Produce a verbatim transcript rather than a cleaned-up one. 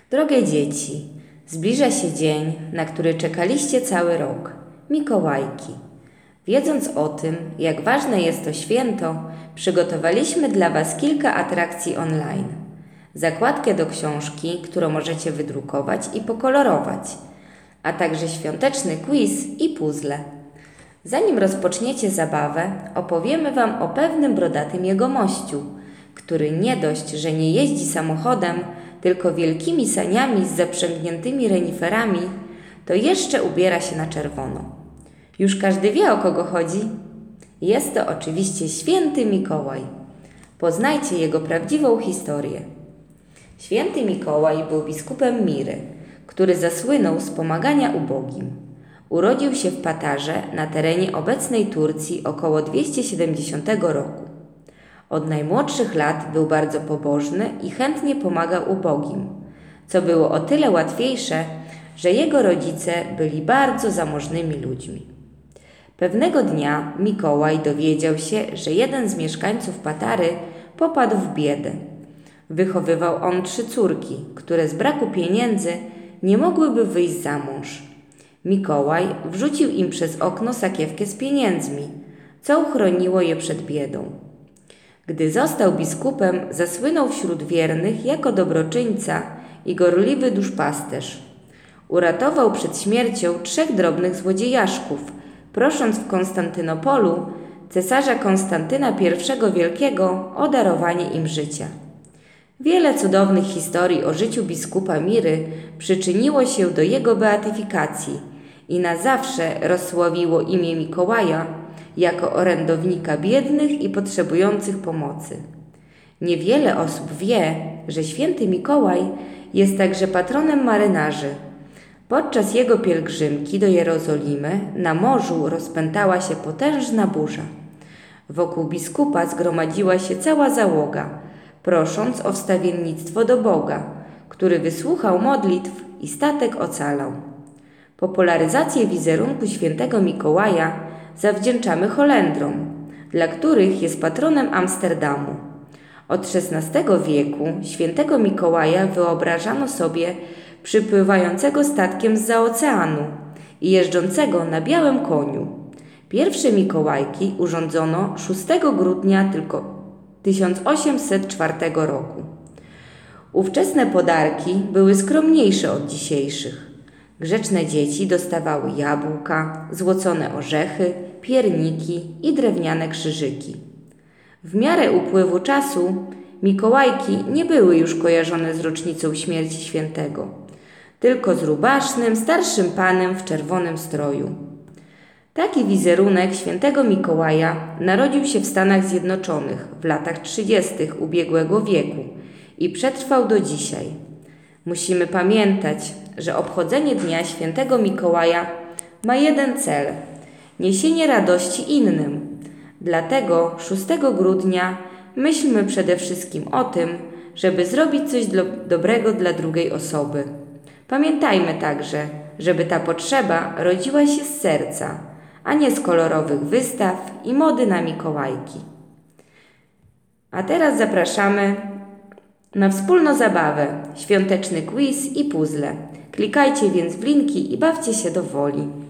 Drogie dzieci, zbliża się dzień, na który czekaliście cały rok – Mikołajki. Wiedząc o tym, jak ważne jest to święto, przygotowaliśmy dla Was kilka atrakcji online. Zakładkę do książki, którą możecie wydrukować i pokolorować, a także świąteczny quiz i puzzle. Zanim rozpoczniecie zabawę, opowiemy Wam o pewnym brodatym jegomościu, który nie dość, że nie jeździ samochodem, tylko wielkimi saniami z zaprzęgniętymi reniferami, to jeszcze ubiera się na czerwono. Już każdy wie, o kogo chodzi? Jest to oczywiście święty Mikołaj. Poznajcie jego prawdziwą historię. Święty Mikołaj był biskupem Miry, który zasłynął z pomagania ubogim. Urodził się w Patarze na terenie obecnej Turcji około dwieście siedemdziesiątego roku. Od najmłodszych lat był bardzo pobożny i chętnie pomagał ubogim, co było o tyle łatwiejsze, że jego rodzice byli bardzo zamożnymi ludźmi. Pewnego dnia Mikołaj dowiedział się, że jeden z mieszkańców Patary popadł w biedę. Wychowywał on trzy córki, które z braku pieniędzy nie mogłyby wyjść za mąż. Mikołaj wrzucił im przez okno sakiewkę z pieniędzmi, co uchroniło je przed biedą. Gdy został biskupem, zasłynął wśród wiernych jako dobroczyńca i gorliwy duszpasterz. Uratował przed śmiercią trzech drobnych złodziejaszków, prosząc w Konstantynopolu cesarza Konstantyna pierwszego Wielkiego o darowanie im życia. Wiele cudownych historii o życiu biskupa Miry przyczyniło się do jego beatyfikacji i na zawsze rozsławiło imię Mikołaja jako orędownika biednych i potrzebujących pomocy. Niewiele osób wie, że święty Mikołaj jest także patronem marynarzy. Podczas jego pielgrzymki do Jerozolimy na morzu rozpętała się potężna burza. Wokół biskupa zgromadziła się cała załoga, prosząc o wstawiennictwo do Boga, który wysłuchał modlitw i statek ocalał. Popularyzację wizerunku świętego Mikołaja zawdzięczamy Holendrom, dla których jest patronem Amsterdamu. Od szesnastego wieku świętego Mikołaja wyobrażano sobie przypływającego statkiem zza oceanu i jeżdżącego na białym koniu. Pierwsze Mikołajki urządzono szóstego grudnia tylko tysiąc osiemset czwartego roku. Ówczesne podarki były skromniejsze od dzisiejszych. Grzeczne dzieci dostawały jabłka, złocone orzechy, pierniki i drewniane krzyżyki. W miarę upływu czasu Mikołajki nie były już kojarzone z rocznicą śmierci świętego, tylko z rubasznym, starszym panem w czerwonym stroju. Taki wizerunek świętego Mikołaja narodził się w Stanach Zjednoczonych w latach trzydziestych ubiegłego wieku i przetrwał do dzisiaj. Musimy pamiętać, że obchodzenie Dnia Świętego Mikołaja ma jeden cel – niesienie radości innym. Dlatego szóstego grudnia myślmy przede wszystkim o tym, żeby zrobić coś do, dobrego dla drugiej osoby. Pamiętajmy także, żeby ta potrzeba rodziła się z serca, a nie z kolorowych wystaw i mody na Mikołajki. A teraz zapraszamy na wspólną zabawę, świąteczny quiz i puzzle. Klikajcie więc w linki i bawcie się do woli.